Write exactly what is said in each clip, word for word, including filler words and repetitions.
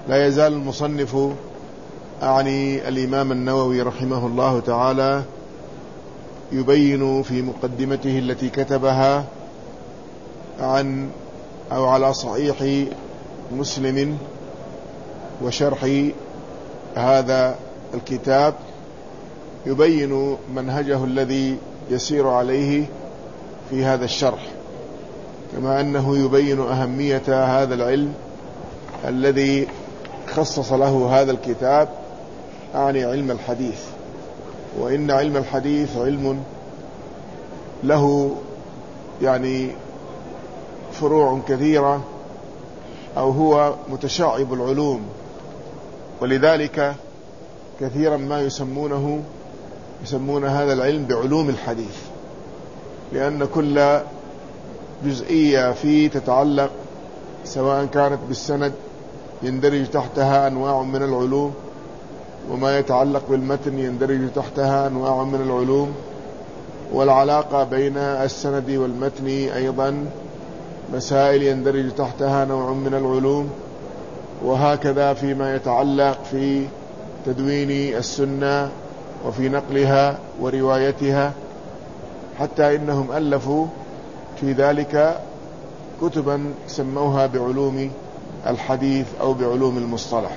لا يزال المصنف أعني الإمام النووي رحمه الله تعالى يبين في مقدمته التي كتبها عن أو على صحيح مسلم وشرح هذا الكتاب، يبين منهجه الذي يسير عليه في هذا الشرح، كما أنه يبين أهمية هذا العلم الذي خصص له هذا الكتاب، أعني علم الحديث. وإن علم الحديث علم له يعني فروع كثيرة، أو هو متشعب العلوم، ولذلك كثيرا ما يسمونه يسمون هذا العلم بعلوم الحديث، لأن كل جزئية فيه تتعلق سواء كانت بالسند يندرج تحتها أنواع من العلوم، وما يتعلق بالمتن يندرج تحتها أنواع من العلوم، والعلاقة بين السند والمتن أيضا مسائل يندرج تحتها نوع من العلوم، وهكذا فيما يتعلق في تدوين السنة وفي نقلها وروايتها، حتى إنهم ألفوا في ذلك كتبا سموها بعلوم الحديث أو بعلوم المصطلح.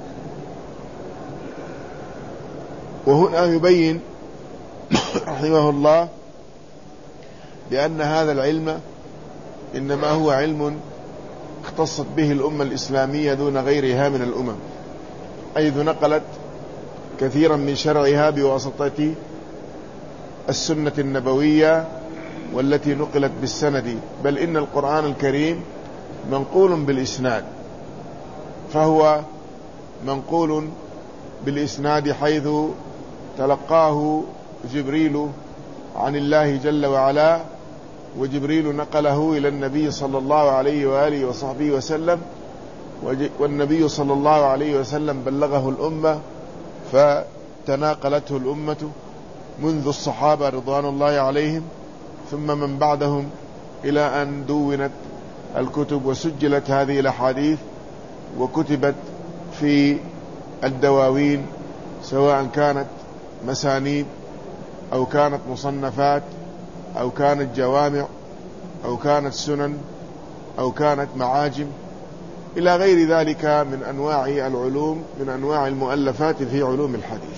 وهنا يبين رحمه الله بأن هذا العلم إنما هو علم اختصت به الأمة الإسلامية دون غيرها من الأمم، حيث نقلت كثيرا من شرعها بواسطة السنة النبوية والتي نقلت بالسند، بل إن القرآن الكريم منقول بالإسناد، فهو منقول بالإسناد حيث تلقاه جبريل عن الله جل وعلا، وجبريل نقله إلى النبي صلى الله عليه وآله وصحبه وسلم، والنبي صلى الله عليه وسلم بلغه الأمة فتناقلته الأمة منذ الصحابة رضوان الله عليهم ثم من بعدهم إلى أن دونت الكتب وسجلت هذه الأحاديث وكتبت في الدواوين، سواء كانت مسانيد أو كانت مصنفات أو كانت جوامع أو كانت سنن أو كانت معاجم إلى غير ذلك من أنواع العلوم، من أنواع المؤلفات في علوم الحديث.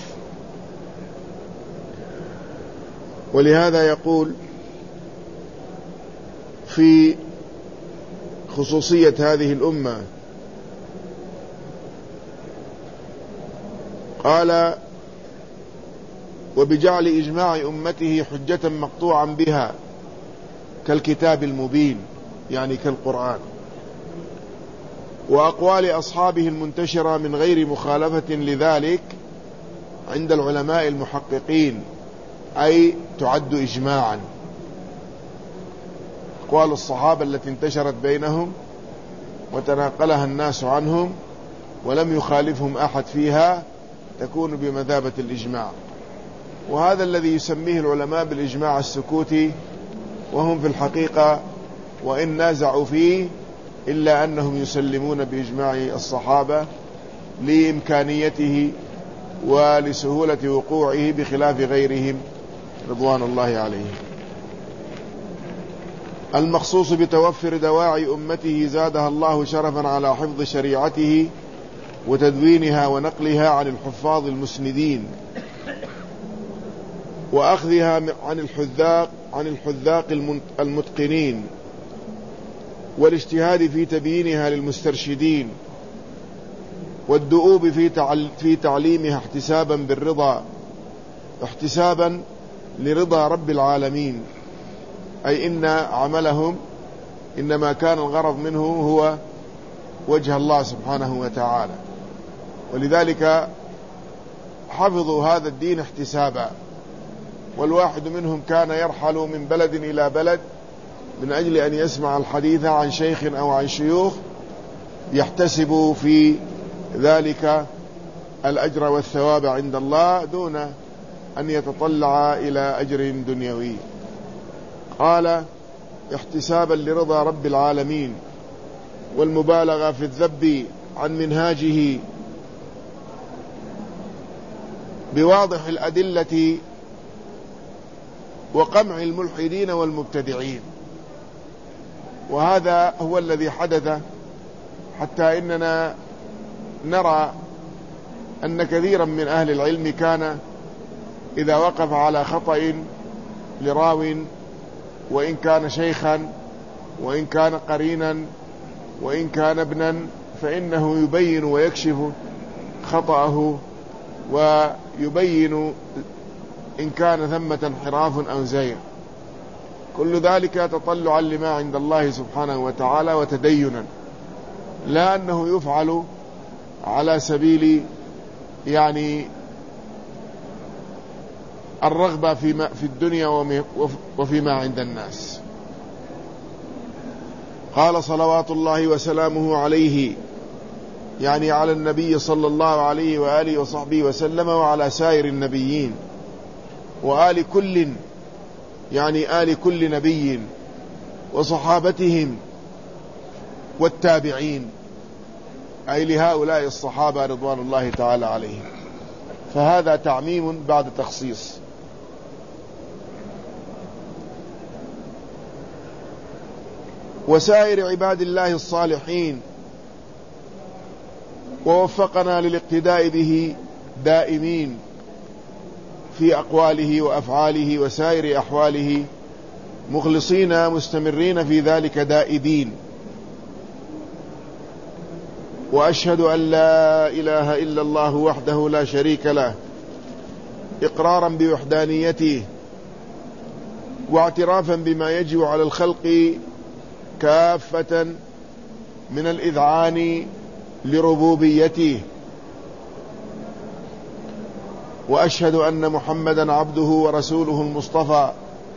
ولهذا يقول في خصوصية هذه الأمة، قال: وبجعل إجماع أمته حجة مقطوعا بها كالكتاب المبين، يعني كالقرآن، وأقوال أصحابه المنتشرة من غير مخالفة لذلك عند العلماء المحققين، أي تعد إجماعا. أقوال الصحابة التي انتشرت بينهم وتناقلها الناس عنهم ولم يخالفهم أحد فيها تكون بمثابة الإجماع، وهذا الذي يسميه العلماء بالإجماع السكوتي، وهم في الحقيقة وإن نازعوا فيه إلا أنهم يسلمون بإجماع الصحابة لإمكانيته ولسهولة وقوعه بخلاف غيرهم رضوان الله عليهم. المخصوص بتوفر دواعي أمته زادها الله شرفا على حفظ شريعته وتدوينها ونقلها عن الحفاظ المسندين، وأخذها عن الحذاق عن الحذاق المتقنين، والاجتهاد في تبيينها للمسترشدين، والدؤوب في في تعليمها احتسابا بالرضا احتسابا لرضا رب العالمين، أي إن عملهم إنما كان الغرض منه هو وجه الله سبحانه وتعالى، ولذلك حفظوا هذا الدين احتسابا. والواحد منهم كان يرحل من بلد إلى بلد من أجل أن يسمع الحديث عن شيخ أو عن شيوخ، يحتسب في ذلك الأجر والثواب عند الله دون أن يتطلع إلى أجر دنيوي. قال: احتسابا لرضا رب العالمين، والمبالغة في الذب عن منهاجه بواضح الأدلة وقمع الملحدين والمبتدعين. وهذا هو الذي حدث، حتى إننا نرى أن كثيرا من أهل العلم كان إذا وقف على خطأ لراو، وإن كان شيخا وإن كان قرينا وإن كان ابنا، فإنه يبين ويكشف خطأه ويبين إن كان ثمة انحراف أو زيغ، كل ذلك تطلعا لما عند الله سبحانه وتعالى وتدينا، لا أنه يفعل على سبيل يعني الرغبة فيما في الدنيا وفيما عند الناس. قال صلوات الله وسلامه عليه، يعني على النبي صلى الله عليه وآله وصحبه وسلم، وعلى سائر النبيين وآل كل، يعني آل كل نبي وصحابتهم والتابعين، أي لهؤلاء الصحابة رضوان الله تعالى عليهم. فهذا تعميم بعد تخصيص. وسائر عباد الله الصالحين، ووفقنا للاقتداء به دائمين في أقواله وأفعاله وسائر أحواله، مخلصين مستمرين في ذلك دائبين. وأشهد أن لا إله إلا الله وحده لا شريك له، إقرارا بوحدانيته واعترافا بما يجب على الخلق كافة من الإذعان لربوبيته. وأشهد أن محمدا عبده ورسوله المصطفى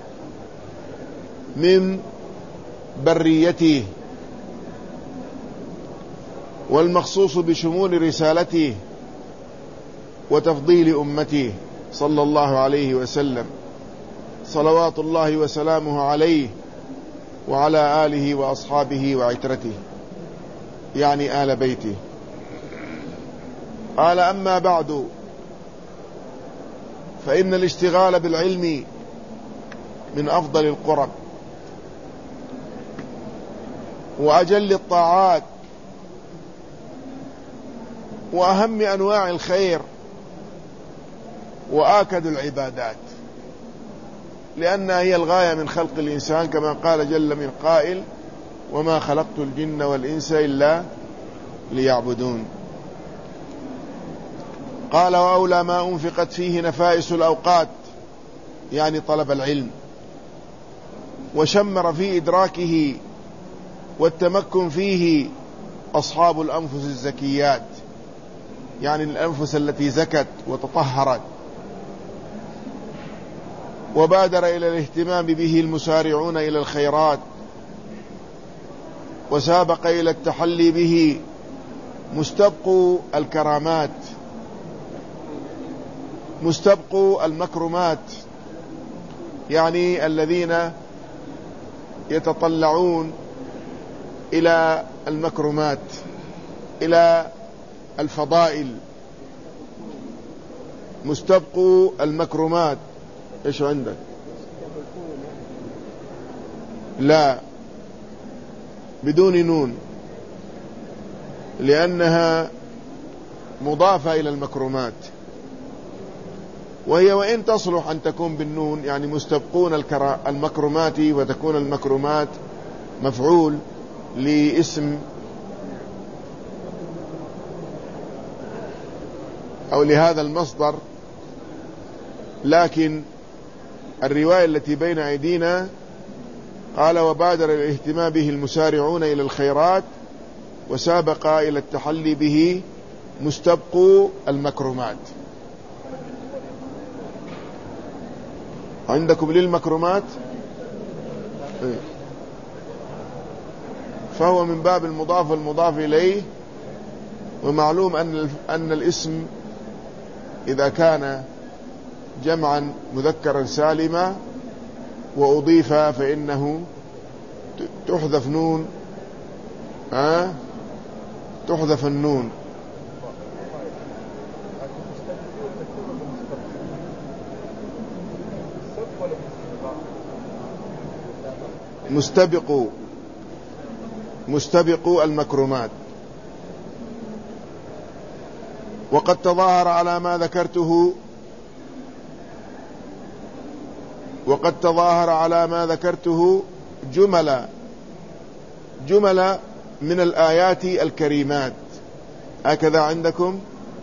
من بريته، والمخصوص بشمول رسالته وتفضيل أمته صلى الله عليه وسلم، صلوات الله وسلامه عليه وعلى آله وأصحابه وعترته، يعني آل بيته. قال: أما بعد، فإن الاشتغال بالعلم من أفضل القرب وأجل الطاعات وأهم أنواع الخير وآكد العبادات، لأنها هي الغاية من خلق الإنسان، كما قال جل من قائل: وما خلقت الجن والإنس إلا ليعبدون. قال: وأولى ما أنفقت فيه نفائس الأوقات، يعني طلب العلم، وشمر في إدراكه والتمكن فيه أصحاب الأنفس الزكيات، يعني الأنفس التي زكت وتطهرت. وبادر إلى الاهتمام به المسارعون إلى الخيرات، وسابق إلى التحلي به مستبقوا الكرامات، مستبقوا المكرمات، يعني الذين يتطلعون إلى المكرمات، إلى الفضائل. مستبقوا المكرمات. إيش عندك؟ لا، بدون نون، لأنها مضافة إلى المكرمات، وهي وإن تصلح أن تكون بالنون، يعني مستبقون المكرمات، وتكون المكرمات مفعول لاسم أو لهذا المصدر. لكن الرواية التي بين أيدينا قال: وبادر الاهتمام به المسارعون إلى الخيرات، وسابق إلى التحلي به مستبقوا المكرمات. عندكم للمكرمات، فهو من باب المضاف والمضاف إليه. ومعلوم أن أن الاسم إذا كان جمعا مذكرا سالما وأضيف فإنه تحذف نون، أه؟ تحذف النون. مستبقوا مستبقوا المكرمات. وقد تظاهر على ما ذكرته وقد تظاهر على ما ذكرته جمل جمل من الآيات الكريمات. هكذا عندكم.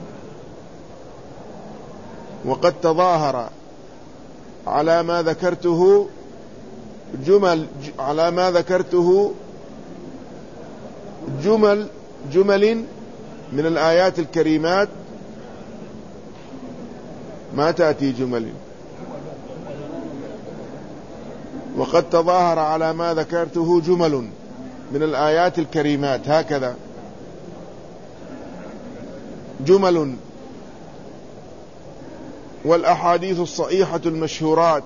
وقد تظاهر على ما ذكرته جمل على ما ذكرته جمل جمل من الآيات الكريمات. ما تأتي جمل. وقد تظاهر على ما ذكرته جمل من الآيات الكريمات. هكذا جمل. والأحاديث الصحيحة المشهورات.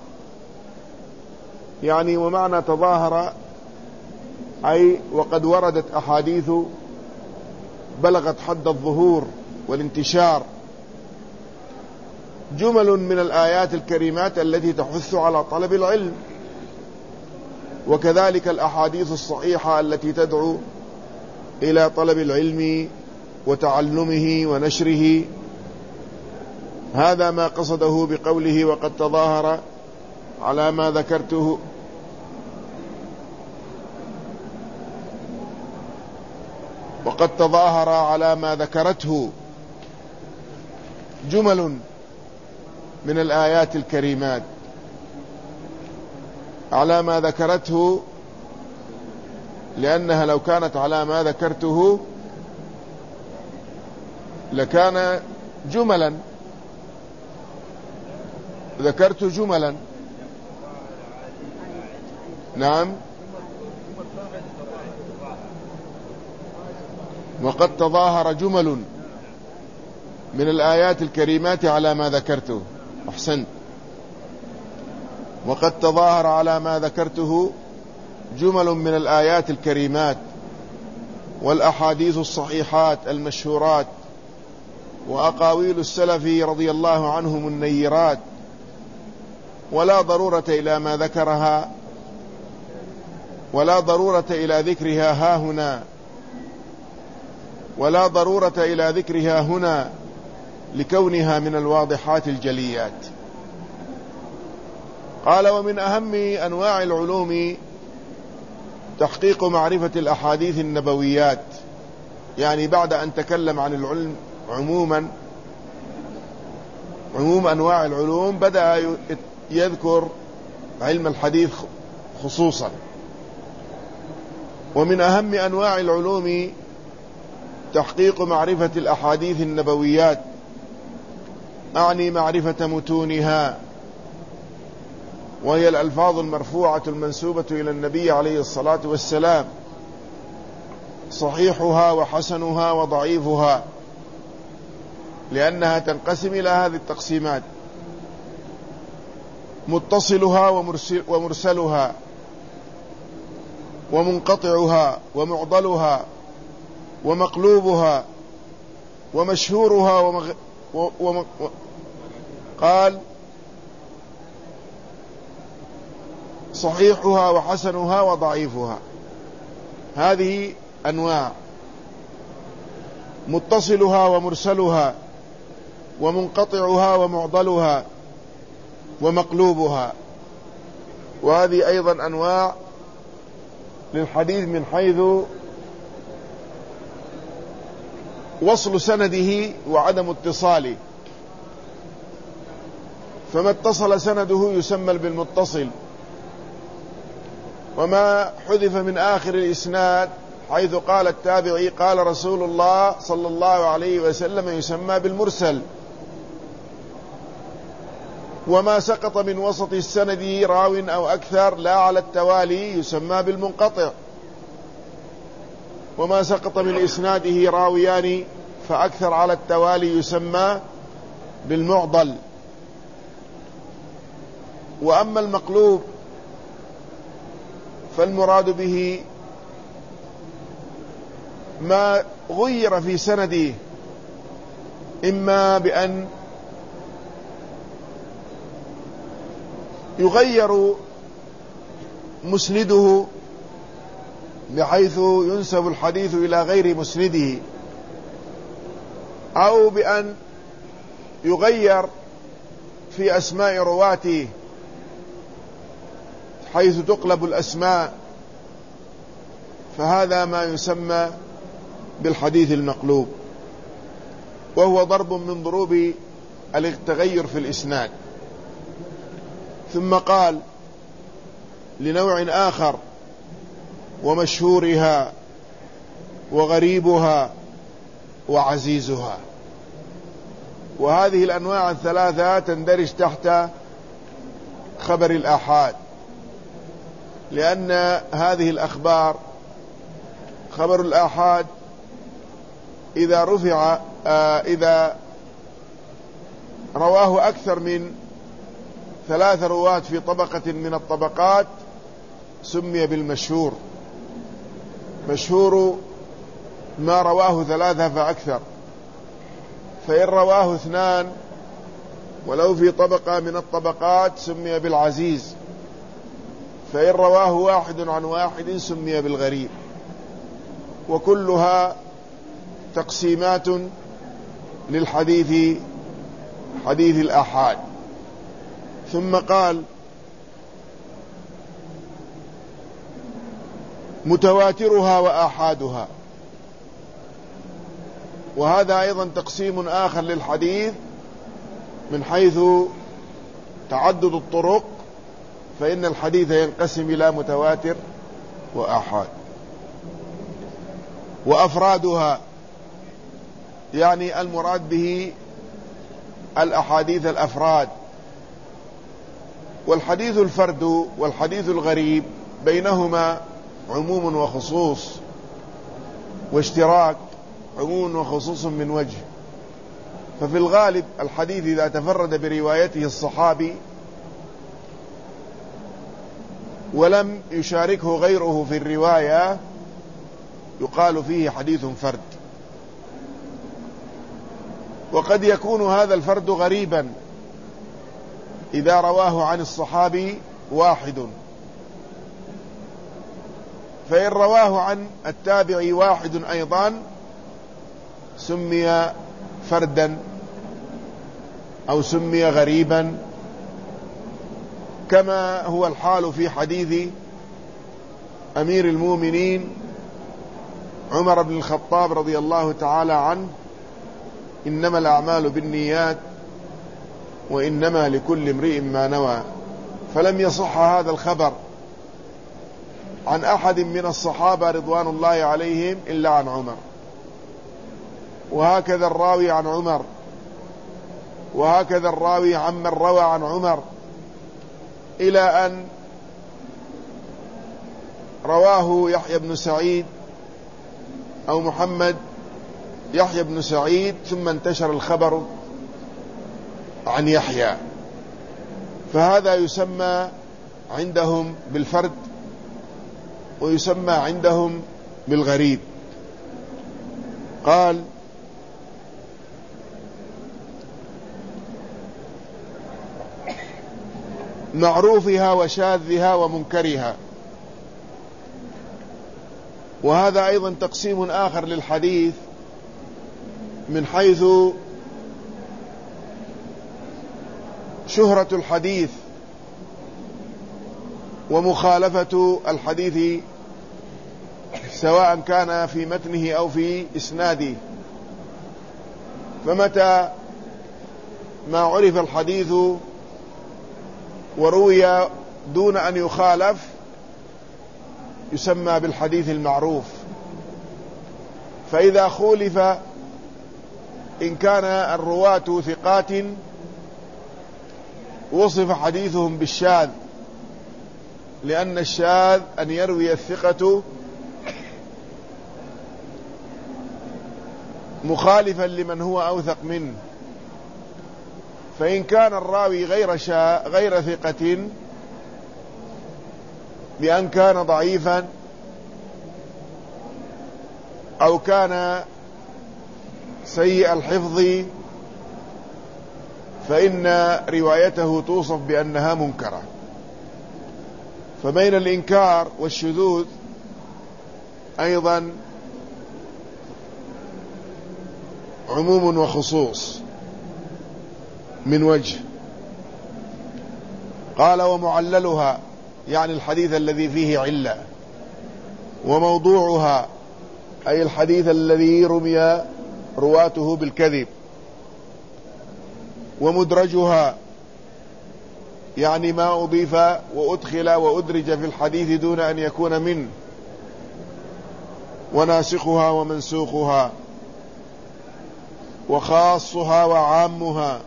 يعني ومعنى تظاهر أي وقد وردت أحاديث بلغت حد الظهور والانتشار. جمل من الآيات الكريمات التي تحث على طلب العلم، وكذلك الأحاديث الصحيحة التي تدعو إلى طلب العلم وتعلمه ونشره. هذا ما قصده بقوله وقد تظاهر على ما ذكرته وقد تظاهر على ما ذكرته جمل من الآيات الكريمات. على ما ذكرته لأنها لو كانت على ما ذكرته لكان جملا. ذكرت جملا. نعم. وقد تظاهر جمل من الآيات الكريمات على ما ذكرته. أحسنت. وقد تظاهر على ما ذكرته جمل من الآيات الكريمات والأحاديث الصحيحات المشهورات وأقاويل السلف رضي الله عنهم النيرات. ولا ضرورة إلى ما ذكرها ولا ضرورة إلى ذكرها ها هنا ولا ضرورة إلى ذكرها هنا لكونها من الواضحات الجليات. قال ومن أهم أنواع العلوم تحقيق معرفة الأحاديث النبويات. يعني بعد أن تكلم عن العلم عموما عموم أنواع العلوم بدأ يذكر علم الحديث خصوصا. ومن أهم أنواع العلوم تحقيق معرفة الأحاديث النبويات، أعني معرفة متونها، وهي الألفاظ المرفوعة المنسوبة إلى النبي عليه الصلاة والسلام، صحيحها وحسنها وضعيفها، لأنها تنقسم إلى هذه التقسيمات: متصلها ومرسل ومرسلها ومنقطعها ومعضلها ومقلوبها ومشهورها ومغ... و... و... و... قال صحيحها وحسنها وضعيفها. هذه أنواع: متصلها ومرسلها ومنقطعها ومعضلها ومقلوبها. وهذه أيضا أنواع للحديث من حيث وصل سنده وعدم اتصاله. فما اتصل سنده يسمى بالمتصل، وما حذف من آخر الإسناد حيث قال التابعي قال رسول الله صلى الله عليه وسلم يسمى بالمرسل. وما سقط من وسط السند راو أو أكثر لا على التوالي يسمى بالمنقطع. وما سقط من إسناده راويان فأكثر على التوالي يسمى بالمعضل. وأما المقلوب فالمراد به ما غير في سنده، إما بأن يغير مسنده بحيث ينسب الحديث إلى غير مسنده، أو بأن يغير في أسماء رواته حيث تقلب الأسماء، فهذا ما يسمى بالحديث المقلوب، وهو ضرب من ضروب التغير في الإسناد. ثم قال لنوع آخر ومشهورها وغريبها وعزيزها. وهذه الأنواع الثلاثة تندرج تحت خبر الآحاد، لأن هذه الأخبار خبر الآحاد إذا رفع آه إذا رواه أكثر من ثلاث رواة في طبقة من الطبقات سمي بالمشهور. مشهور ما رواه ثلاثة فأكثر، فإن رواه اثنان ولو في طبقة من الطبقات سمي بالعزيز، فإن رواه واحد عن واحد سمي بالغريب. وكلها تقسيمات للحديث حديث الآحاد. ثم قال متواترها وآحادها، وهذا أيضا تقسيم آخر للحديث من حيث تعدد الطرق، فإن الحديث ينقسم إلى متواتر وآحاد. وأفرادها يعني المراد به الأحاديث الأفراد. والحديث الفرد والحديث الغريب بينهما عموم وخصوص واشتراك، عموم وخصوص من وجه. ففي الغالب الحديث إذا تفرد بروايته الصحابي ولم يشاركه غيره في الرواية يقال فيه حديث فرد. وقد يكون هذا الفرد غريبا إذا رواه عن الصحابي واحد، فإن رواه عن التابعي واحد أيضا سمي فردا أو سمي غريبا، كما هو الحال في حديث أمير المؤمنين عمر بن الخطاب رضي الله تعالى عنه: إنما الأعمال بالنيات وإنما لكل امرئ ما نوى. فلم يصح هذا الخبر عن أحد من الصحابة رضوان الله عليهم إلا عن عمر، وهكذا الراوي عن عمر، وهكذا الراوي عمن روى عن عمر، إلى أن رواه يحيى بن سعيد أو محمد يحيى بن سعيد، ثم انتشر الخبر عن يحيى، فهذا يسمى عندهم بالفرد ويسمى عندهم بالغريب. قال معروفها وشاذها ومنكرها، وهذا أيضا تقسيم آخر للحديث من حيث شهرة الحديث ومخالفة الحديث سواء كان في متنه أو في إسناده. فمتى ما عرف الحديث وروي دون أن يخالف يسمى بالحديث المعروف. فإذا خولف إن كان الرواة ثقات وصف حديثهم بالشاذ، لأن الشاذ أن يروي الثقة مخالفا لمن هو أوثق منه. فإن كان الراوي غير شا غير ثقة بأن كان ضعيفا أو كان سيء الحفظ فإن روايته توصف بأنها منكرة. فبين الإنكار والشذوذ أيضا عموم وخصوص من وجه. قال ومعللها يعني الحديث الذي فيه علة، وموضوعها أي الحديث الذي رمي رواته بالكذب، ومدرجها يعني ما أضيف وأدخل وأدرج في الحديث دون أن يكون منه، وناسخها ومنسوخها، وخاصها وعامها،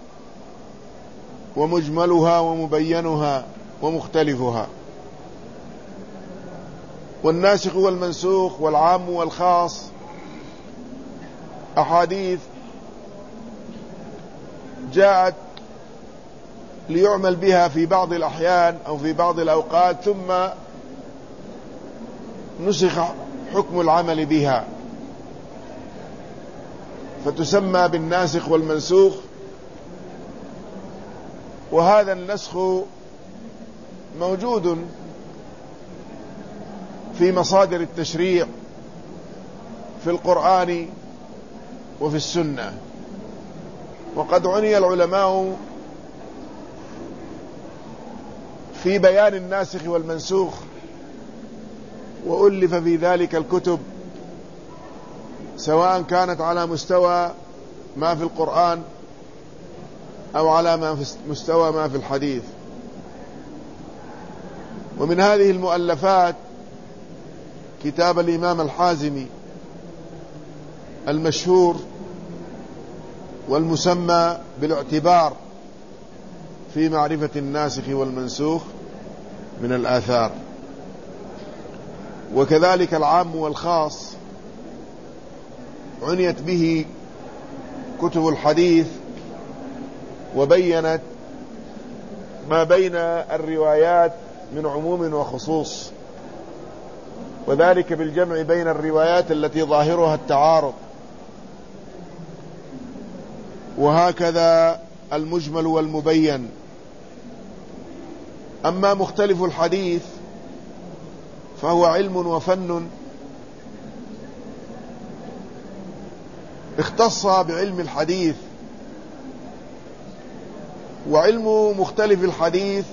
ومجملها ومبينها، ومختلفها. والناسخ والمنسوخ والعام والخاص أحاديث جاءت ليعمل بها في بعض الأحيان أو في بعض الأوقات، ثم نسخ حكم العمل بها فتسمى بالناسخ والمنسوخ. وهذا النسخ موجود في مصادر التشريع في القرآن وفي السنة. وقد عني العلماء في بيان الناسخ والمنسوخ، وألف في ذلك الكتب، سواء كانت على مستوى ما في القرآن أو على ما في مستوى ما في الحديث. ومن هذه المؤلفات كتاب الإمام الحازمي المشهور والمسمى بالاعتبار في معرفة الناسخ والمنسوخ من الآثار. وكذلك العام والخاص عنيت به كتب الحديث، وبينت ما بين الروايات من عموم وخصوص، وذلك بالجمع بين الروايات التي ظاهرها التعارض. وهكذا المجمل والمبين. أما مختلف الحديث فهو علم وفن اختص بعلم الحديث. وعلم مختلف الحديث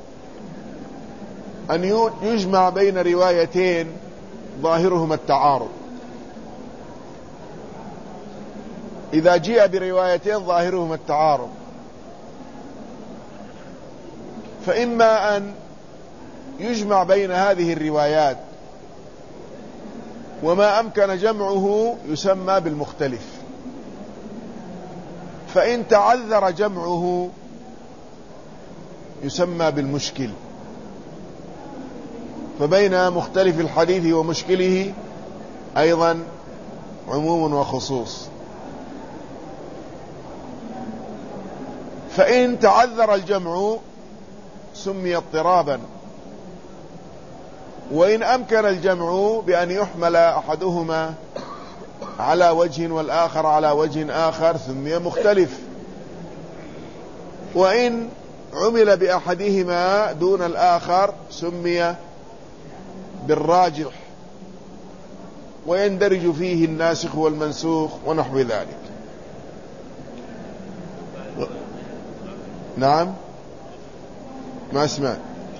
أن يجمع بين روايتين ظاهرهما التعارض. إذا جاء بروايتين ظاهرهما التعارض، فإما أن يجمع بين هذه الروايات، وما أمكن جمعه يسمى بالمختلف. فإن تعذر جمعه يسمى بالمشكل. فبين مختلف الحديث ومشكله أيضا عموم وخصوص. فإن تعذر الجمع سمي اضطرابا، وإن أمكن الجمع بأن يحمل أحدهما على وجه والآخر على وجه آخر سمي مختلف. وإن عمل بأحدهما دون الآخر سمي بالراجح، ويندرج فيه الناسخ والمنسوخ ونحو ذلك. نعم، ما اسمع.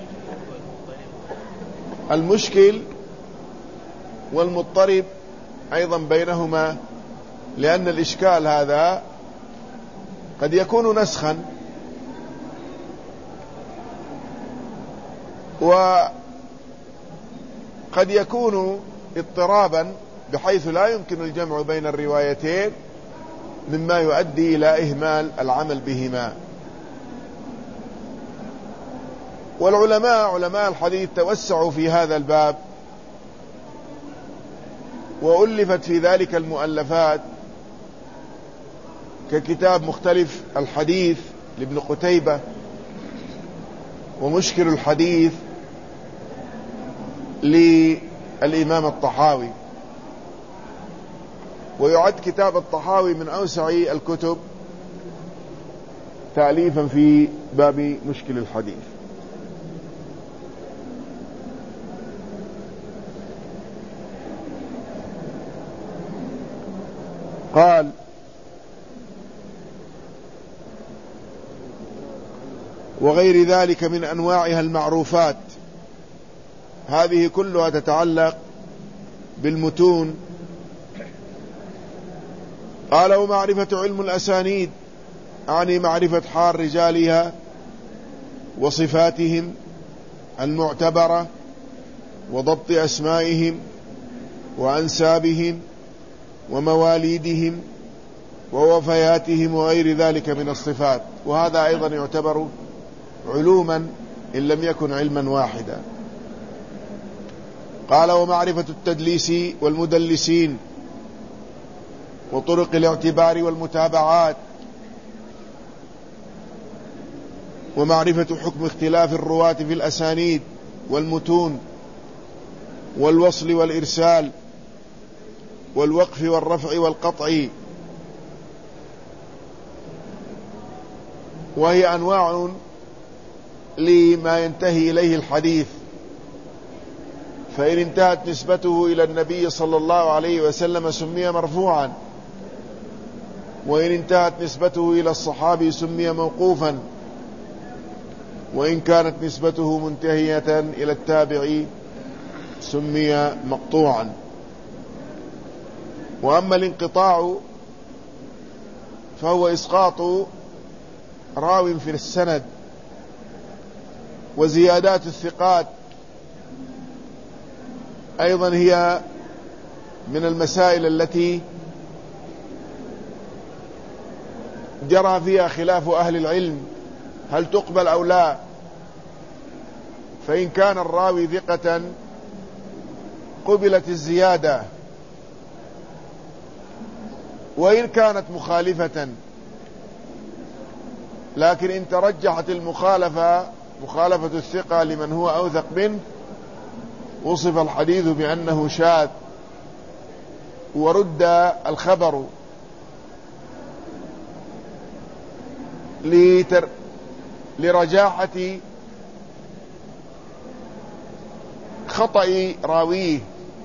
المشكل والمضطرب أيضا بينهما، لأن الإشكال هذا قد يكون نسخا، وقد يكون اضطرابا بحيث لا يمكن الجمع بين الروايتين، مما يؤدي إلى إهمال العمل بهما. والعلماء علماء الحديث توسعوا في هذا الباب، وألفت في ذلك المؤلفات ككتاب مختلف الحديث لابن قتيبة، ومشكل الحديث للإمام الطحاوي. ويعد كتاب الطحاوي من أوسع الكتب تأليفا في باب مشكل الحديث. قال: وغير ذلك من أنواعها المعروفات، هذه كلها تتعلق بالمتون. قال: ومعرفة علم الأسانيد، أعني معرفة حال رجالها وصفاتهم المعتبرة وضبط أسمائهم وأنسابهم ومواليدهم ووفياتهم وغير ذلك من الصفات، وهذا أيضا يعتبر علوما إن لم يكن علما واحدا. قال: ومعرفة التدليس والمدلسين وطرق الاعتبار والمتابعات، ومعرفة حكم اختلاف الرواة في الأسانيد والمتون والوصل والإرسال والوقف والرفع والقطع، وهي أنواع لما ينتهي إليه الحديث، فإن انتهت نسبته إلى النبي صلى الله عليه وسلم سمي مرفوعا، وإن انتهت نسبته إلى الصحابي سمي موقوفا، وإن كانت نسبته منتهية إلى التابع سمي مقطوعا. وأما الانقطاع فهو إسقاط راو في السند وزيادات الثقات، أيضا هي من المسائل التي جرى فيها خلاف أهل العلم، هل تقبل أو لا؟ فإن كان الراوي ثقة قبلت الزيادة، وإن كانت مخالفة، لكن إن ترجحت المخالفة مخالفة الثقة لمن هو أوثق منه وصف الحديث بأنه شاذ ورد الخبر لتر لرجاحة خطأ راويه.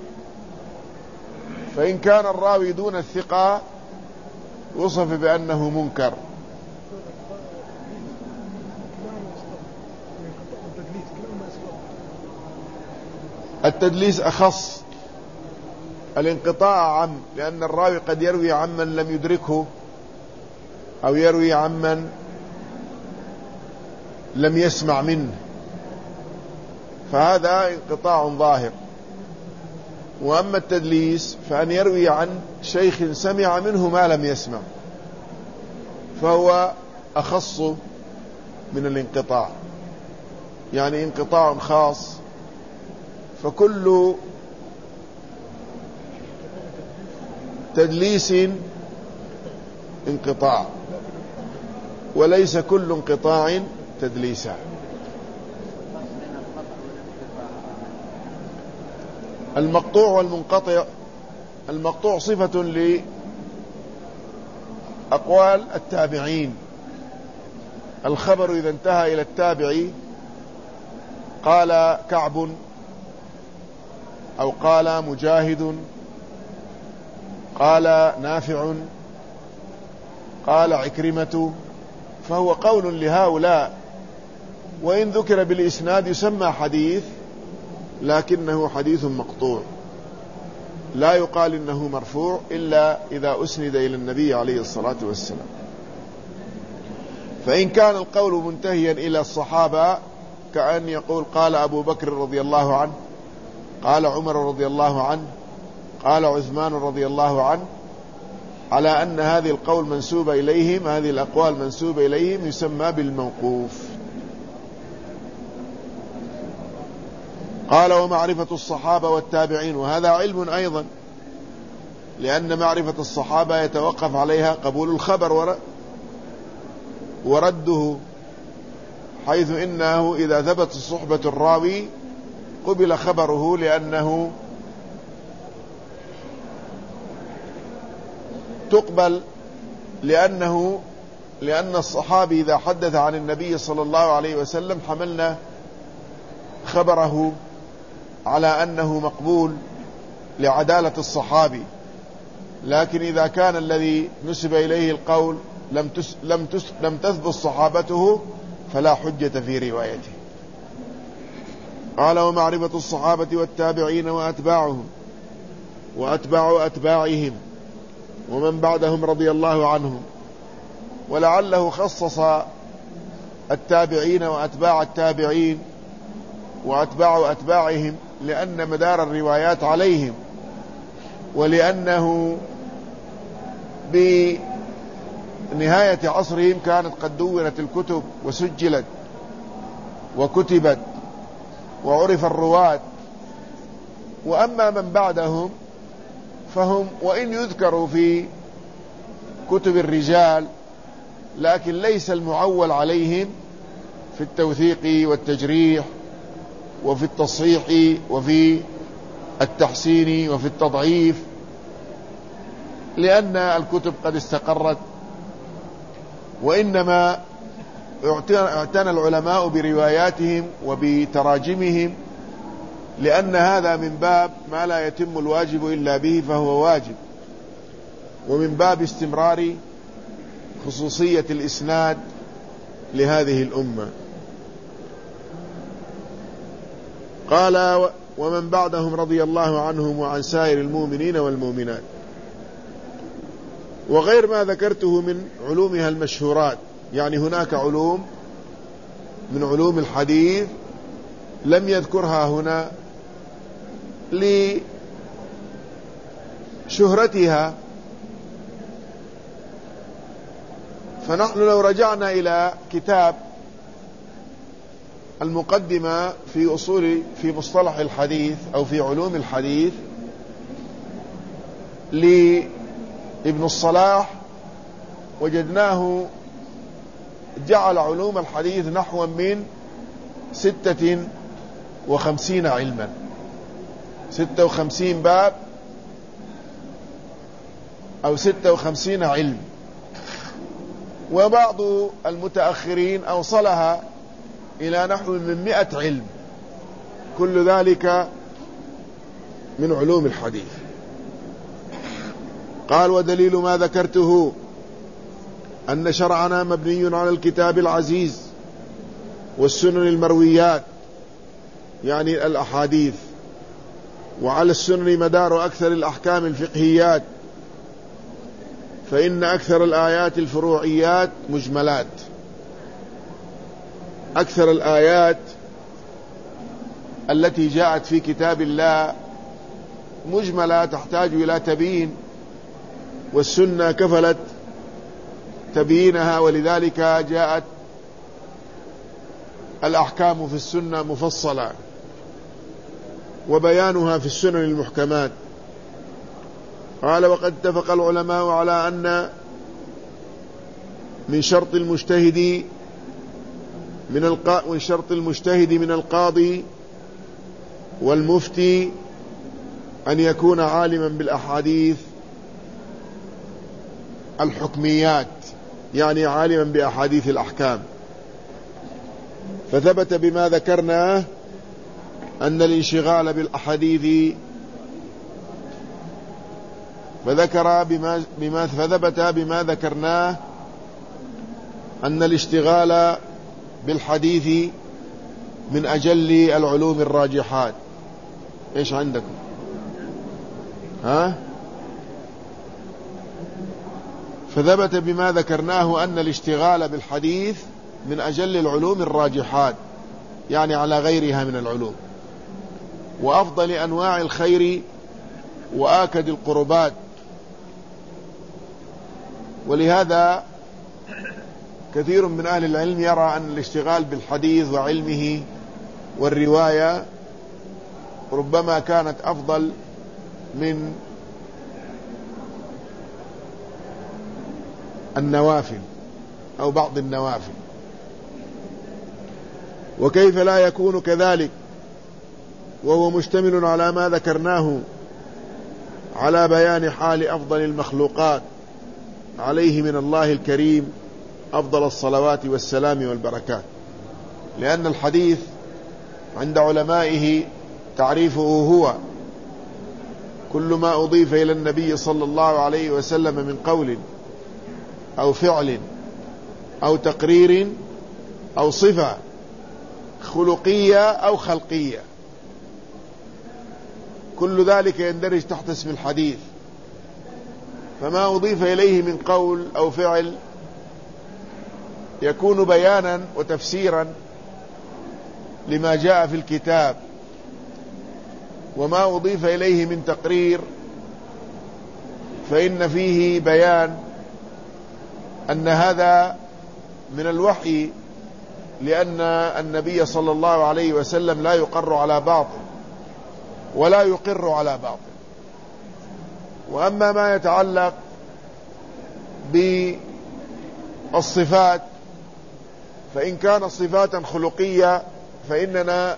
فإن كان الراوي دون الثقة وصف بأنه منكر. التدليس أخص، الانقطاع عم، لأن الراوي قد يروي عمن لم يدركه أو يروي عمن لم يسمع منه، فهذا انقطاع ظاهر. وأما التدليس فأن يروي عن شيخ سمع منه ما لم يسمع، فهو أخص من الانقطاع، يعني انقطاع خاص. فكل تدليس انقطاع، وليس كل انقطاع تدليسا. المقطوع والمنقطع، المقطوع صفة لأقوال التابعين. الخبر إذا انتهى إلى التابع قال كعب أو قال مجاهد قال نافع قال عكرمة، فهو قول لهؤلاء، وإن ذكر بالإسناد يسمى حديث، لكنه حديث مقطوع، لا يقال إنه مرفوع إلا إذا أسند إلى النبي عليه الصلاة والسلام. فإن كان القول منتهيا إلى الصحابة كأن يقول قال أبو بكر رضي الله عنه، قال عمر رضي الله عنه، قال عثمان رضي الله عنه، على أن هذه القول منسوبة إليهم، هذه الأقوال منسوبة إليهم، يسمى بالموقوف. قال ومعرفة الصحابة والتابعين، وهذا علم أيضا، لأن معرفة الصحابة يتوقف عليها قبول الخبر ورده، حيث إنه إذا ثبت صحبة الراوي قبل خبره، لأنه تقبل لأنه لأن الصحابي إذا حدث عن النبي صلى الله عليه وسلم حملنا خبره على أنه مقبول لعدالة الصحابي. لكن إذا كان الذي نسب إليه القول لم تس لم تس لم تثبت صحابته فلا حجة في روايته. قال: ومعرفة الصحابة والتابعين وأتباعهم وأتباع أتباعهم ومن بعدهم رضي الله عنهم. ولعله خصص التابعين وأتباع التابعين وأتباع أتباعهم لأن مدار الروايات عليهم، ولأنه بنهاية عصرهم كانت قد دونت الكتب وسجلت وكتبت وعرف الرواة. وأما من بعدهم فهم وإن يذكروا في كتب الرجال لكن ليس المعول عليهم في التوثيق والتجريح وفي التصحيح وفي التحسين وفي التضعيف، لأن الكتب قد استقرت. وإنما اعتنى العلماء برواياتهم وبتراجمهم، لأن هذا من باب ما لا يتم الواجب إلا به فهو واجب، ومن باب استمرار خصوصية الإسناد لهذه الأمة. قال: ومن بعدهم رضي الله عنهم وعن سائر المؤمنين والمؤمنات. وغير ما ذكرته من علومها المشهورات، يعني هناك علوم من علوم الحديث لم يذكرها هنا لشهرتها. فنحن لو رجعنا إلى كتاب المقدمة في أصول في مصطلح الحديث أو في علوم الحديث لابن الصلاح، وجدناه جعل علوم الحديث نحو من ستة وخمسين علما، ستة وخمسين باب أو ستة وخمسين علم. وبعض المتأخرين أوصلها إلى نحو من مئة علم، كل ذلك من علوم الحديث. قال: ودليل ما ذكرته أن شرعنا مبني على الكتاب العزيز والسنن المرويات، يعني الأحاديث، وعلى السنن مدار أكثر الأحكام الفقهيات، فإن أكثر الآيات الفروعيات مجملات. أكثر الآيات التي جاءت في كتاب الله مجملة تحتاج إلى تبيين، والسنة كفلت تبيينها، ولذلك جاءت الأحكام في السنة مفصلة وبيانها في السنن المحكمات. قال: وقد اتفق العلماء على أن من شرط المجتهد من القا... من شرط المجتهد من القاضي والمفتي أن يكون عالما بالأحاديث الحكميات، يعني عالما بأحاديث الأحكام. فثبت بما ذكرناه أن الانشغال بالأحاديث فذكر بما, بما فثبت بما ذكرناه أن الاشتغال بالحديث من أجل العلوم الراجحات. إيش عندكم؟ ها؟ فثبت بما ذكرناه أن الاشتغال بالحديث من أجل العلوم الراجحات، يعني على غيرها من العلوم، وأفضل أنواع الخير وآكد القربات. ولهذا كثير من أهل العلم يرى أن الاشتغال بالحديث وعلمه والرواية ربما كانت أفضل من النوافل أو بعض النوافل. وكيف لا يكون كذلك وهو مشتمل على ما ذكرناه على بيان حال أفضل المخلوقات عليه من الله الكريم أفضل الصلوات والسلام والبركات، لأن الحديث عند علمائه تعريفه هو كل ما أضيف إلى النبي صلى الله عليه وسلم من قول أو فعل أو تقرير أو صفة خلقية أو خلقية، كل ذلك يندرج تحت اسم الحديث. فما أضيف إليه من قول أو فعل يكون بيانا وتفسيرا لما جاء في الكتاب، وما أضيف إليه من تقرير فإن فيه بيان أن هذا من الوحي، لأن النبي صلى الله عليه وسلم لا يقر على باطل ولا يقر على باطل. وأما ما يتعلق بالصفات فإن كانت صفاتا خلقية فإننا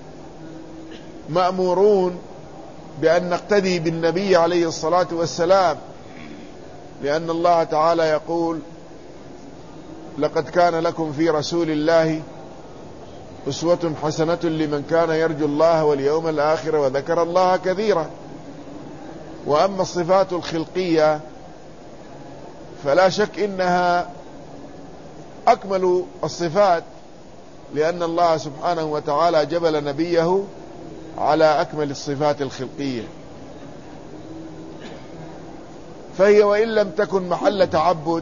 مأمورون بأن نقتدي بالنبي عليه الصلاة والسلام، لأن الله تعالى يقول: لقد كان لكم في رسول الله أسوة حسنة لمن كان يرجو الله واليوم الآخر وذكر الله كثيرا. وأما الصفات الخلقية فلا شك إنها أكمل الصفات، لأن الله سبحانه وتعالى جبل نبيه على أكمل الصفات الخلقية، فهي وإن لم تكن محل تعبد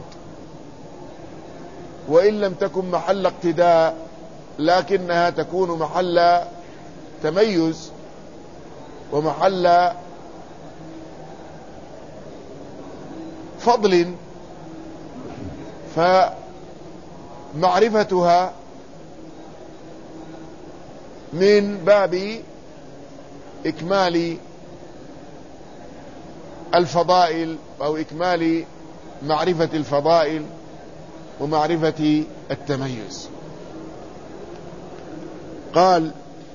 وإن لم تكن محل اقتداء لكنها تكون محل تميز ومحل فضل، فمعرفتها من باب إكمال الفضائل أو إكمال معرفة الفضائل ومعرفة التميز. قال: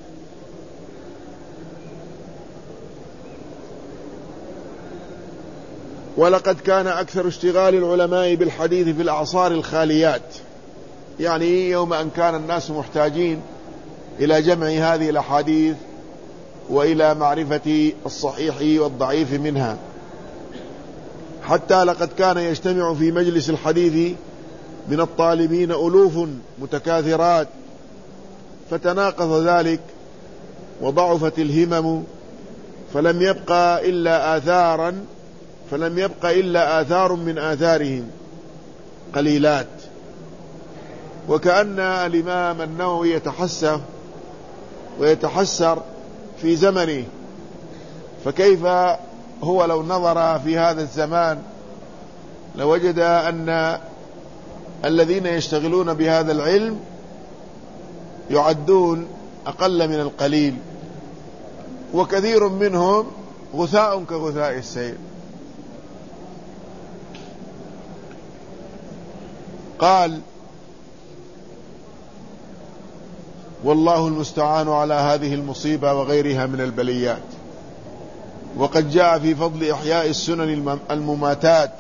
ولقد كان أكثر اشتغال العلماء بالحديث في الأعصار الخاليات، يعني يوم أن كان الناس محتاجين إلى جمع هذه الأحاديث وإلى معرفة الصحيح والضعيف منها، حتى لقد كان يجتمع في مجلس الحديث من الطالبين ألوف متكاثرات، فتناقض ذلك وضعفت الهمم، فلم يبقى إلا آثارا فلم يبق إلا آثار من آثارهم قليلات. وكأن الإمام النووي يتحسر ويتحسر في زمنه، فكيف هو لو نظر في هذا الزمان لوجد أن الذين يشتغلون بهذا العلم يعدون أقل من القليل، وكثير منهم غثاء كغثاء السيل. قال: والله المستعان على هذه المصيبة وغيرها من البليات. وقد جاء في فضل إحياء السنن المماتات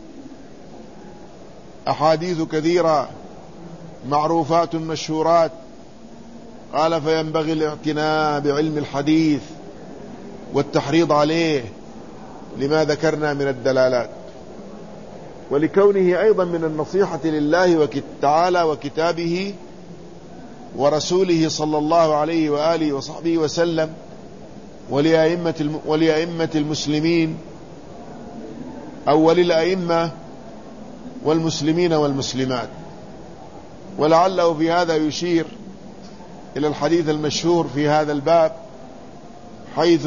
أحاديث كثيرة معروفات مشهورات. قال: فينبغي الاعتناء بعلم الحديث والتحريض عليه لما ذكرنا من الدلالات، ولكونه أيضا من النصيحة لله تعالى وكتابه ورسوله صلى الله عليه وآله وصحبه وسلم ولأئمة ولأئمة المسلمين أو وللأئمة والمسلمين والمسلمات. ولعله في هذا يشير إلى الحديث المشهور في هذا الباب، حيث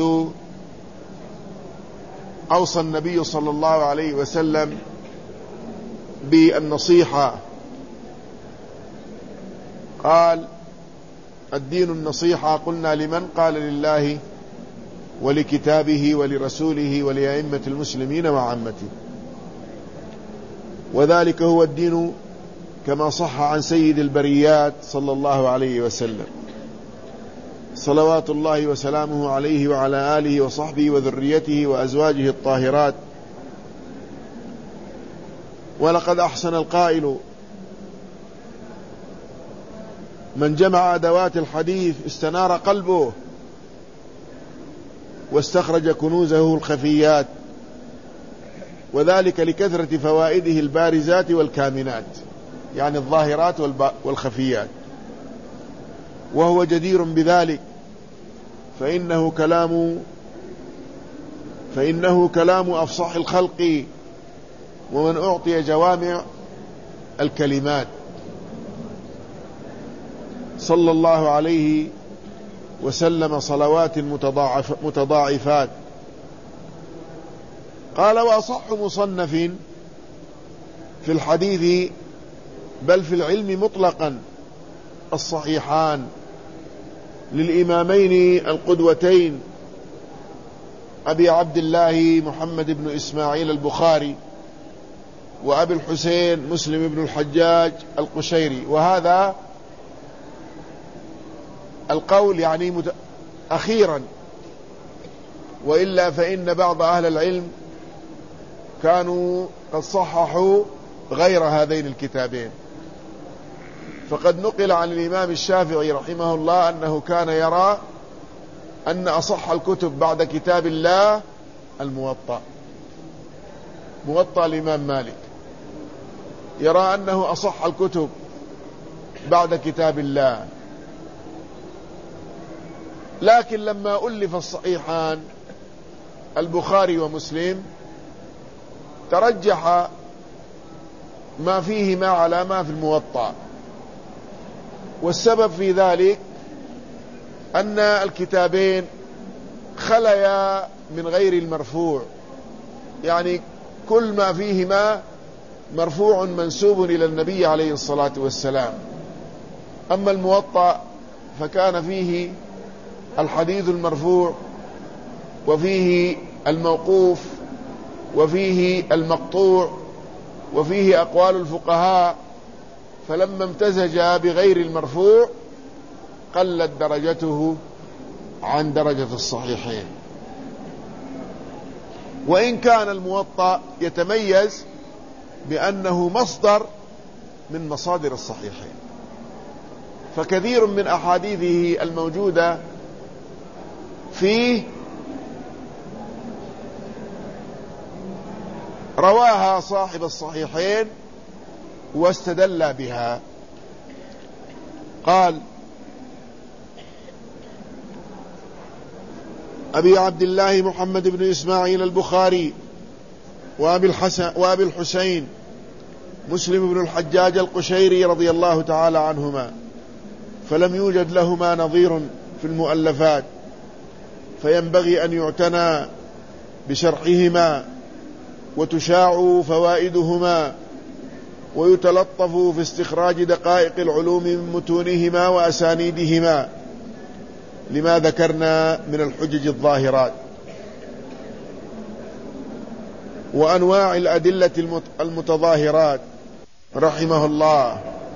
أوصى النبي صلى الله عليه وسلم بالنصيحة. قال: الدين النصيحة. قلنا: لمن؟ قال: لله ولكتابه ولرسوله ولأئمة المسلمين وعامته. وذلك هو الدين كما صح عن سيد البريات صلى الله عليه وسلم صلوات الله وسلامه عليه وعلى آله وصحبه وذريته وأزواجه الطاهرات ولقد أحسن القائل: من جمع أدوات الحديث استنار قلبه واستخرج كنوزه الخفيات، وذلك لكثرة فوائده البارزات والكامنات، يعني الظاهرات والخفيات، وهو جدير بذلك، فإنه كلام فإنه كلام أفصح الخلق، ومن أعطي جوامع الكلمات، صلى الله عليه وسلم صلوات متضاعف متضاعفات. قال: وأصح مصنف في الحديث بل في العلم مطلقا الصحيحان للإمامين القدوتين أبي عبد الله محمد بن إسماعيل البخاري، وأبي الحسين مسلم بن الحجاج القشيري. وهذا القول يعني مت... أخيرا، وإلا فإن بعض أهل العلم كانوا قد صححوا غير هذين الكتابين. فقد نقل عن الإمام الشافعي رحمه الله أنه كان يرى أن أصح الكتب بعد كتاب الله الموطأ، موطأ الإمام مالك، يرى أنه أصح الكتب بعد كتاب الله. لكن لما ألف الصحيحان البخاري ومسلم ترجح ما فيهما على ما في الموطأ، والسبب في ذلك أن الكتابين خليا من غير المرفوع، يعني كل ما فيهما مرفوع منسوب إلى النبي عليه الصلاة والسلام. أما الموطأ فكان فيه الحديث المرفوع، وفيه الموقوف، وفيه المقطوع، وفيه أقوال الفقهاء، فلما امتزج بغير المرفوع قلت درجته عن درجة الصحيحين. وإن كان الموطأ يتميز بأنه مصدر من مصادر الصحيحين، فكثير من أحاديثه الموجودة فيه رواها صاحب الصحيحين واستدل بها. قال: أبي عبد الله محمد بن إسماعيل البخاري، وأبي الحسن وأبي الحسين مسلم بن الحجاج القشيري رضي الله تعالى عنهما، فلم يوجد لهما نظير في المؤلفات، فينبغي أن يعتنى بشرحهما وتشاع فوائدهما، ويتلطف في استخراج دقائق العلوم من متونهما وأسانيدهما، لما ذكرنا من الحجج الظاهرات وأنواع الأدلة المتظاهرات رحمه الله.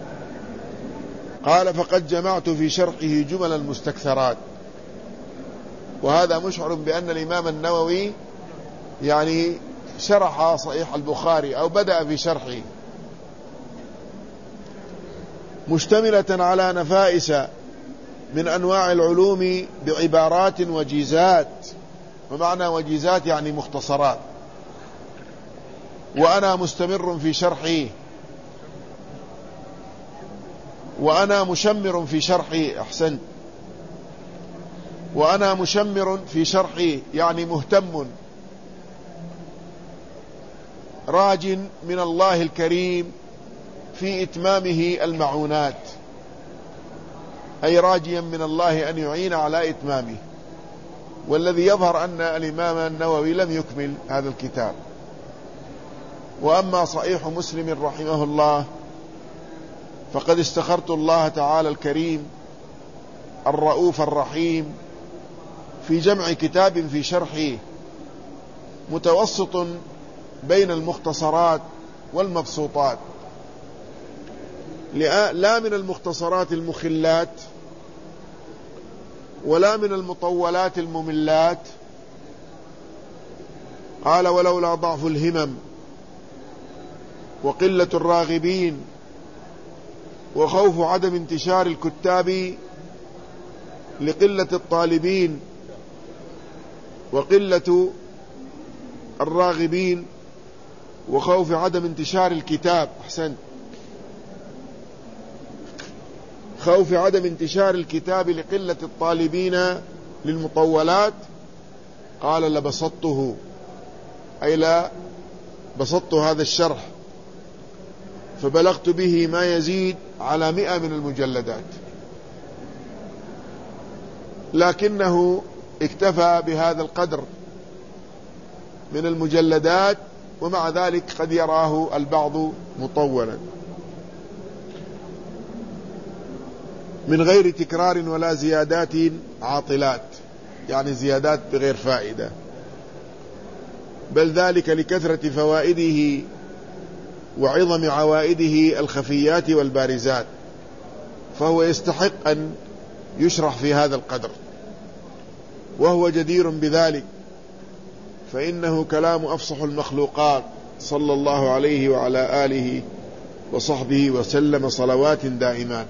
قال: فقد جمعت في شرحه جمل المستكثرات. وهذا مشعر بأن الإمام النووي يعني شرح صحيح البخاري أو بدأ في شرحه، مشتملة على نفائس من أنواع العلوم بعبارات وجيزات. ومعنى وجيزات يعني مختصرات. وأنا مستمر في شرحي وأنا مشمر في شرحي أحسن وأنا مشمر في شرحي يعني مهتم، راج من الله الكريم في إتمامه المعونات، أي راجيا من الله أن يعين على إتمامه. والذي يظهر أن الإمام النووي لم يكمل هذا الكتاب. وأما صحيح مسلم رحمه الله فقد استخرت الله تعالى الكريم الرؤوف الرحيم في جمع كتاب في شرحه متوسط بين المختصرات والمبسوطات، لا من المختصرات المخلات ولا من المطولات المملات. قال: ولولا ضعف الهمم وقلة الراغبين وخوف عدم انتشار الكتاب لقلة الطالبين وقلة الراغبين وخوف عدم انتشار الكتاب. أحسنت. خوف عدم انتشار الكتاب لقلة الطالبين للمطولات. قال لبسطته، أي لا بسطت هذا الشرح فبلغت به ما يزيد على مئة من المجلدات، لكنه اكتفى بهذا القدر من المجلدات، ومع ذلك قد يراه البعض مطولا من غير تكرار ولا زيادات عاطلات، يعني زيادات بغير فائدة، بل ذلك لكثرة فوائده وعظم عوائده الخفيات والبارزات، فهو يستحق أن يشرح في هذا القدر، وهو جدير بذلك، فإنه كلام أفصح المخلوقات صلى الله عليه وعلى آله وصحبه وسلم صلوات دائمان.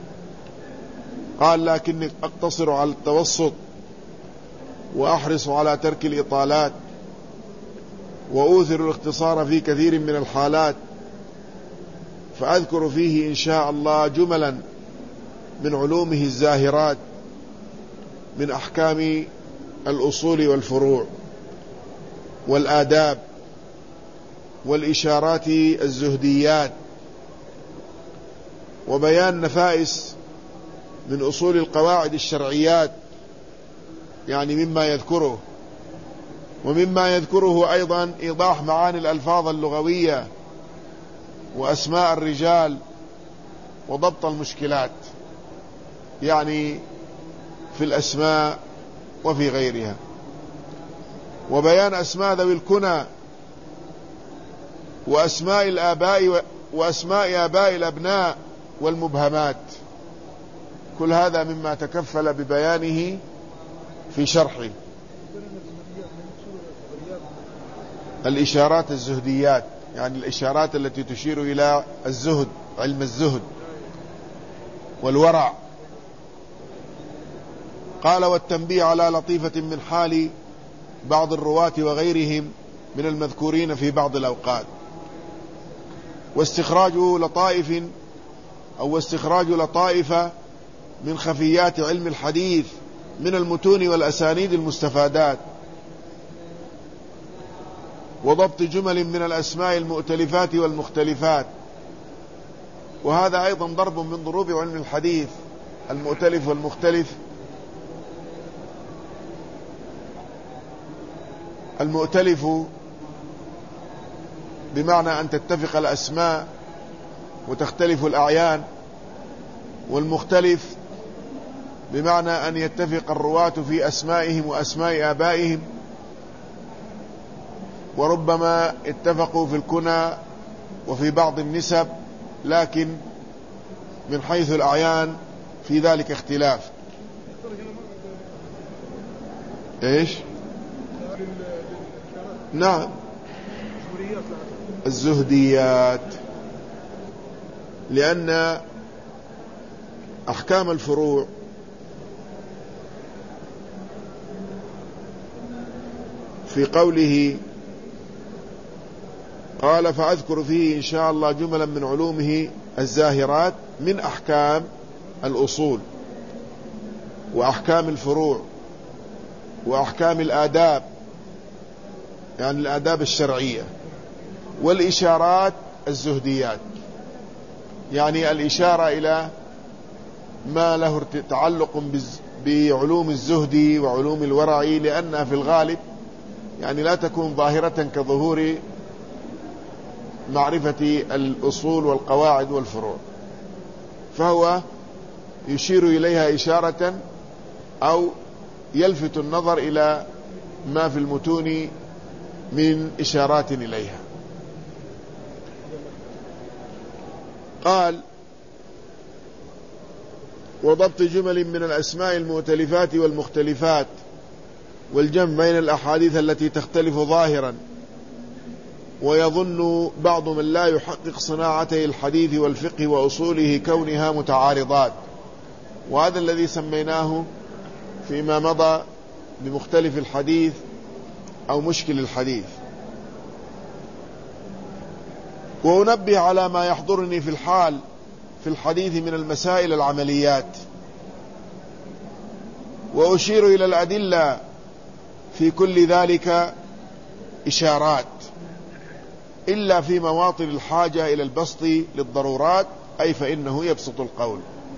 قال لكني أقتصر على التوسط وأحرص على ترك الإطالات وأوثر الاختصار في كثير من الحالات، فأذكر فيه إن شاء الله جملا من علومه الزاهرات من أحكام الأصول والفروع والآداب والإشارات الزهديات، وبيان نفائس من أصول القواعد الشرعيات، يعني مما يذكره، ومما يذكره أيضا إيضاح معاني الألفاظ اللغوية وأسماء الرجال وضبط المشكلات، يعني في الأسماء وفي غيرها، وبيان أسماء ذوي الكنى وأسماء الآباء وأسماء آباء الأبناء والمبهمات. كل هذا مما تكفل ببيانه في شرحه. الإشارات الزهديات، يعني الإشارات التي تشير إلى الزهد، علم الزهد والورع. قال والتنبيه على لطيفة من حال بعض الرواة وغيرهم من المذكورين في بعض الأوقات، واستخراج لطائف أو استخراج لطائف من خفيات علم الحديث من المتون والأسانيد المستفادات، وضبط جمل من الأسماء المؤتلفات والمختلفات. وهذا أيضا ضرب من ضروب علم الحديث، المؤتلف والمختلف. المؤتلف بمعنى أن تتفق الأسماء وتختلف الأعيان، والمختلف بمعنى أن يتفق الرواة في أسمائهم وأسماء آبائهم، وربما اتفقوا في الكنى وفي بعض النسب، لكن من حيث الأعيان في ذلك اختلاف. ايش؟ نعم، الزهديات، لأن أحكام الفروع في قوله قال فأذكر فيه إن شاء الله جملا من علومه الزاهرات من أحكام الأصول وأحكام الفروع وأحكام الآداب، يعني الآداب الشرعية، والإشارات الزهديات، يعني الإشارة إلى ما له تعلق بعلوم الزهد وعلوم الورع، لأنها في الغالب يعني لا تكون ظاهرة كظهور معرفة الأصول والقواعد والفروع، فهو يشير إليها إشارة أو يلفت النظر إلى ما في المتون من إشارات إليها. قال وضبط جمل من الأسماء المؤتلفات والمختلفات، والجمع بين الأحاديث التي تختلف ظاهرا ويظن بعض من لا يحقق صناعتي الحديث والفقه وأصوله كونها متعارضات، وهذا الذي سميناه فيما مضى بمختلف الحديث أو مشكل الحديث. وأنبه على ما يحضرني في الحال في الحديث من المسائل العمليات، وأشير إلى الأدلة في كل ذلك إشارات، إلا في مواطن الحاجة إلى البسط للضرورات، أي فإنه يبسط القول.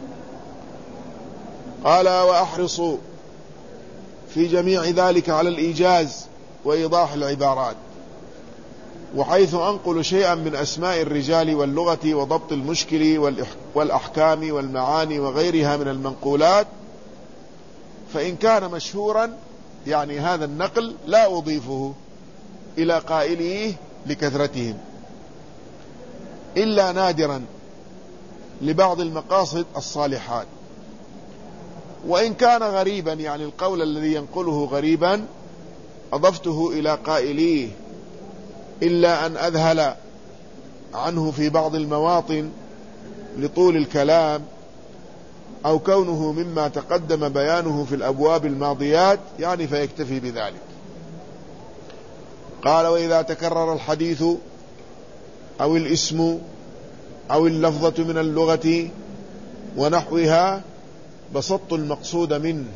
قال: وأحرص في جميع ذلك على الإيجاز وإيضاح العبارات، وحيث أنقل شيئا من أسماء الرجال واللغة وضبط المشكل والأحكام والمعاني وغيرها من المنقولات، فإن كان مشهورا يعني هذا النقل لا أضيفه إلى قائليه لكثرتهم، إلا نادرا لبعض المقاصد الصالحات. وإن كان غريبا يعني القول الذي ينقله غريبا أضفته إلى قائليه، إلا أن أذهل عنه في بعض المواطن لطول الكلام أو كونه مما تقدم بيانه في الأبواب الماضيات، يعني فيكتفي بذلك. قال: وإذا تكرر الحديث أو الاسم أو اللفظة من اللغة ونحوها بسطت المقصود منه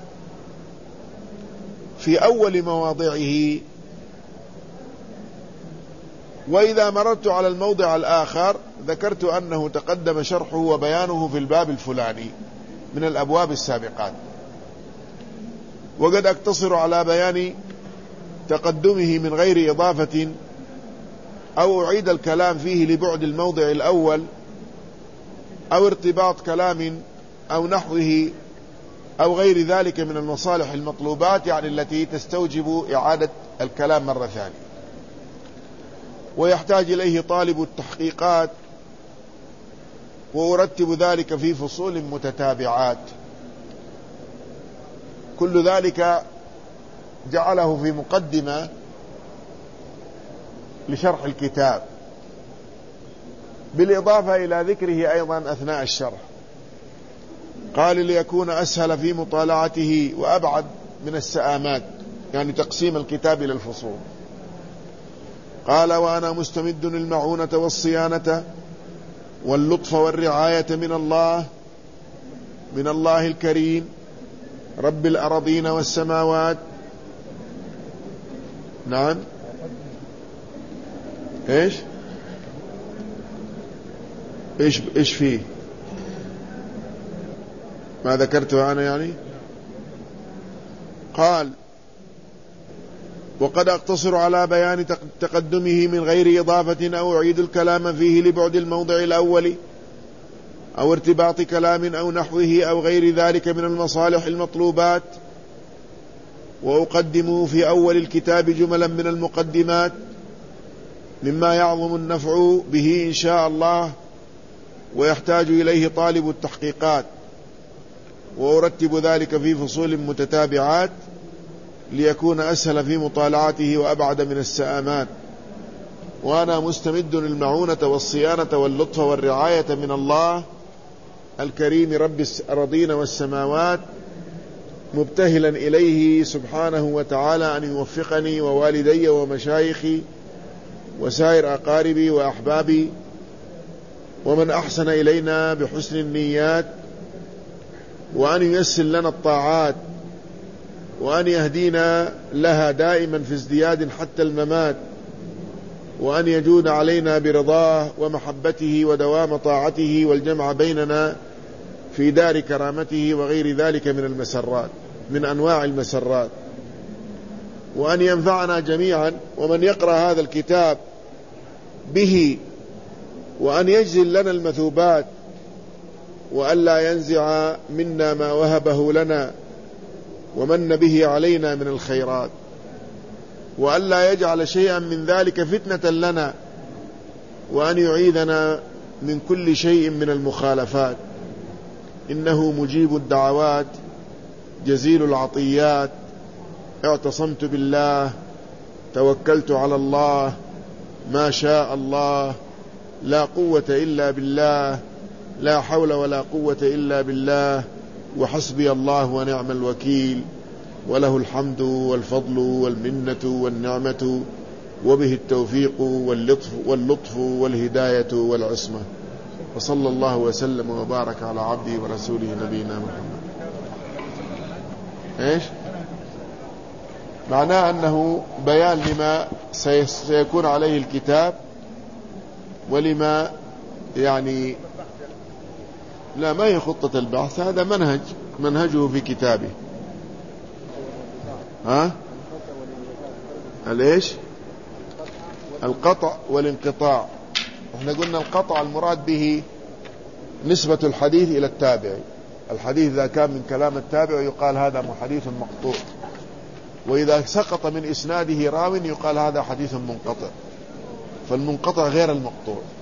في أول مواضعه، وإذا مررت على الموضع الآخر ذكرت أنه تقدم شرحه وبيانه في الباب الفلاني من الأبواب السابقات، وقد أقتصر على بيان تقدمه من غير إضافة أو أعيد الكلام فيه لبعد الموضع الأول أو ارتباط كلام أو نحوه أو غير ذلك من المصالح المطلوبات، يعني التي تستوجب إعادة الكلام مرة ثانية ويحتاج إليه طالب التحقيقات، وأرتب ذلك في فصول متتابعات. كل ذلك جعله في مقدمة لشرح الكتاب، بالإضافة إلى ذكره أيضا أثناء الشرح. قال: ليكون أسهل في مطالعته وأبعد من السآمات، يعني تقسيم الكتاب إلى الفصول. قال: وأنا مستمد المعونة والصيانة واللطف والرعاية من الله من الله الكريم رب الأراضين والسماوات. نعم. إيش إيش إيش فيه ما ذكرته أنا يعني. قال: وقد أقتصر على بيان تقدمه من غير إضافة أو أعيد الكلام فيه لبعد الموضع الأول أو ارتباط كلام أو نحوه أو غير ذلك من المصالح المطلوبات، وأقدم في أول الكتاب جملا من المقدمات مما يعظم النفع به إن شاء الله ويحتاج إليه طالب التحقيقات، وأرتب ذلك في فصول متتابعات ليكون أسهل في مطالعته وأبعد من السآمات. وأنا مستمد المعونة والصيانة واللطف والرعاية من الله الكريم رب الأراضين والسماوات، مبتهلا إليه سبحانه وتعالى أن يوفقني ووالدي ومشايخي وسائر أقاربي وأحبابي ومن أحسن إلينا بحسن النيات، وأن ييسر لنا الطاعات، وأن يهدينا لها دائما في ازدياد حتى الممات، وأن يجود علينا برضاه ومحبته ودوام طاعته والجمع بيننا في دار كرامته وغير ذلك من المسرات من أنواع المسرات، وأن ينفعنا جميعا ومن يقرأ هذا الكتاب به، وأن يجزل لنا المثوبات، وأن لا ينزع منا ما وهبه لنا ومن به علينا من الخيرات، وأن لا يجعل شيئا من ذلك فتنة لنا، وأن يعيذنا من كل شيء من المخالفات، إنه مجيب الدعوات جزيل العطيات. اعتصمت بالله، توكلت على الله، ما شاء الله، لا قوة إلا بالله، لا حول ولا قوة إلا بالله، وحسبي الله ونعم الوكيل، وله الحمد والفضل والمنة والنعمة، وبه التوفيق واللطف, واللطف والهداية والعصمة. وصلى الله وسلم وبارك على عبده ورسوله نبينا محمد. إيش معناه؟ أنه بيان لما سيكون عليه الكتاب، ولما يعني لا ما هي خطة البحث، هذا منهج منهجه في كتابه. ها الإيش القطع والانقطاع. احنا قلنا القطع المراد به نسبة الحديث إلى التابعي. الحديث إذا كان من كلام التابع يقال هذا حديث مقطوع، وإذا سقط من إسناده راو يقال هذا حديث منقطع. فالمنقطع غير المقطوع.